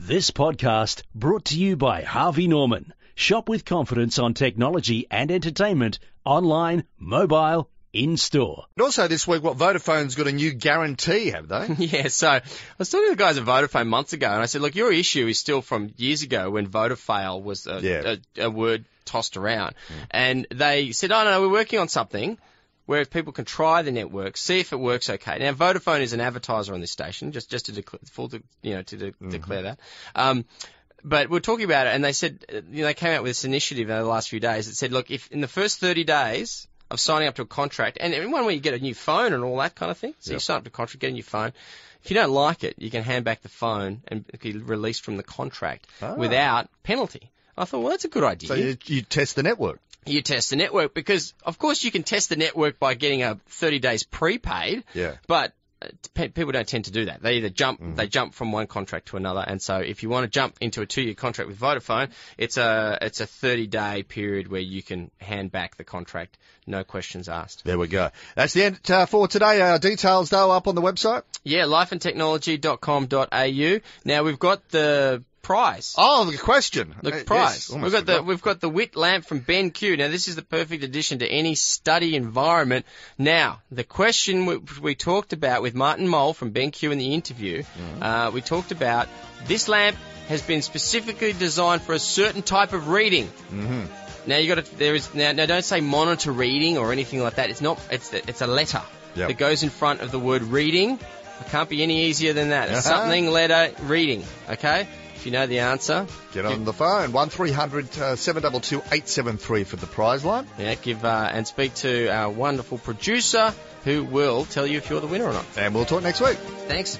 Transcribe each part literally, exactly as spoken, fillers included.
This podcast brought to you by Harvey Norman. Shop with confidence on technology and entertainment, online, mobile, in-store. And also this week, what Vodafone's got a new guarantee, have they? Yeah, so I was talking to the guys at Vodafone months ago, and I said, look, your issue is still from years ago when Vodafail was a, Yeah. a, a word tossed around. Mm. And they said, oh, no, we're working on something where people can try the network, see if it works okay. Now, Vodafone is an advertiser on this station, just just to declare, full, de- you know, to de- mm-hmm. declare that. Um, but we're talking about it, and they said, you know, they came out with this initiative over the last few days that said, look, if in the first thirty days of signing up to a contract, and one where you get a new phone and all that kind of thing, so yep. you sign up to a contract, get a new phone. If you don't like it, you can hand back the phone and be released from the contract ah. without penalty. I thought, well, that's a good idea. So you, you test the network. You test the network because, of course, you can test the network by getting a thirty days prepaid. Yeah. But uh, people don't tend to do that. They either jump, mm-hmm. they jump from one contract to another. And so, if you want to jump into a two-year contract with Vodafone, it's a it's a thirty-day period where you can hand back the contract, no questions asked. There we go. That's the end uh, for today. Uh, details though up on the website. Yeah, life and technology dot com dot a u. Now we've got the prize. Oh, the question. The uh, prize. Yes, we've got the we've got the Witt lamp from BenQ. Now this is the perfect addition to any study environment. Now the question we, we talked about with Martin Mole from BenQ in the interview, mm-hmm. uh, we talked about this lamp has been specifically designed for a certain type of reading. Mm-hmm. Now you got to there is now, now don't say monitor reading or anything like that. It's not. It's it's a letter yep. that goes in front of the word reading. It can't be any easier than that. It's something letter reading. Okay. If you know the answer, get on the phone. one three hundred seven two two eight seven three for the prize line. Yeah, give uh, and speak to our wonderful producer who will tell you if you're the winner or not. And we'll talk next week. Thanks.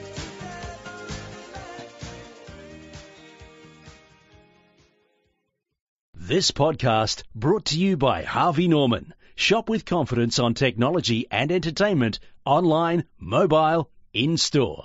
This podcast brought to you by Harvey Norman. Shop with confidence on technology and entertainment, online, mobile, in-store.